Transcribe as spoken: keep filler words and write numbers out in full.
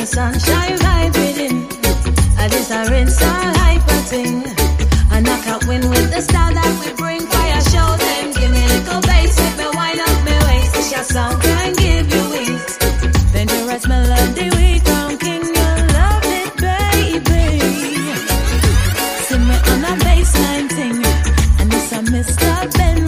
the sunshine right within. I this a rinse all hyper thing. I knock out wind with the style that we bring. Fire show them, give me a little bass, make me wind up my waist. This your song can give you wings. Dangerous melody, we crown king, you love it, baby. See me on a bassline thing, and this a Mister Ben.